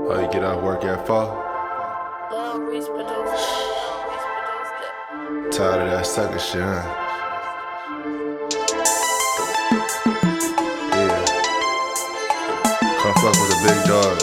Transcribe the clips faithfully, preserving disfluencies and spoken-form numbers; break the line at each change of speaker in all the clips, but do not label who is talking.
Oh, you get off work at four? Tired of that sucker shit, huh? Yeah. Come fuck with the big dogs.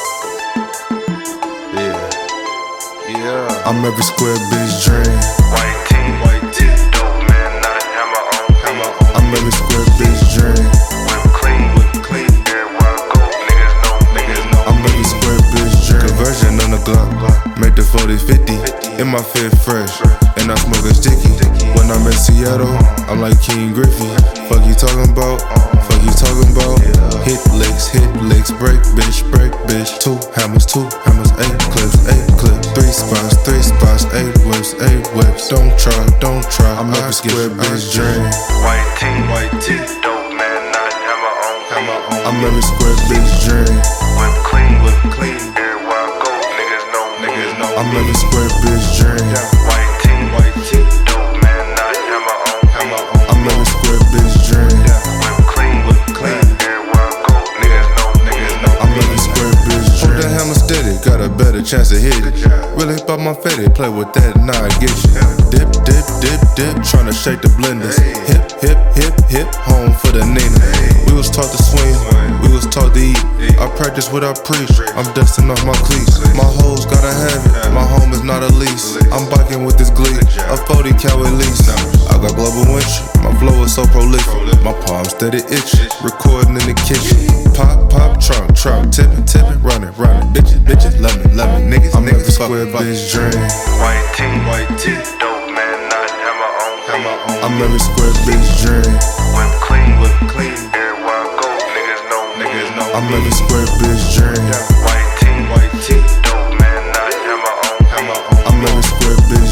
Yeah. Yeah.
I'm every square bitch dream.
White tee, white tee. Dope man, not hammer on, hammer on.
I'm every square bitch dream.
Whip clean, whip clean. Everywhere I go, niggas know, niggas know.
I'm every square bitch dream. Conversion on the Glock, make the forty fifty. In my fit fresh, and I smoke a sticky. When I'm in Seattle, I'm like King Griffey. Fuck you talking about? Fuck you talking about? Hit licks, hit licks, break bitch, break bitch. Two hammers, two hammers, eight clips, eight clips. Three spots, three spots, eight whips, eight whips. Don't try, don't try. I'm every square bitch dream.
White tee, white tee. Dope man, not hammer on, hammer on.
I'm every square bitch dream.
Whip clean, whip clean. Everywhere I go, niggas know, niggas know.
I'm every square bitch dream.
White tee, white tee. Dope man, not hammer on, hammer on.
I'm every square bitch dream.
Whip clean, whip clean. Everywhere I go, niggas know, niggas know.
I'm every square bitch dream. Hold that hammer steady, got a better chance of hitting. Really pop my fatty, play with that, now I get you. Dip, dip, dip, dip, tryna shake the blenders. Hip, hip, hip, hip, home for the Nina. We was taught to swing, we was taught to eat. I practice what I preach, I'm dusting off my cleats. My hoes gotta have it, my home is not a lease. I'm biking with this glee, a forty cal at least. I got global winch, my flow is so prolific. My palms steady itchy, recording in the kitchen. Pop, pop, trunk, trunk, tippin', tippin', runnin', runnin'. Bitches, bitches, love me, love me, niggas, I'm niggas, square bitch dream.
White tee, white tee. Dope man, not hammer on, hammer on.
I'm every square bitch dream.
Whip clean, whip clean. Everywhere I go, niggas know, niggas know.
I'm every square bitch dream.
White tee, white tee. Dope man, not hammer on, hammer on.
I'm every square bitch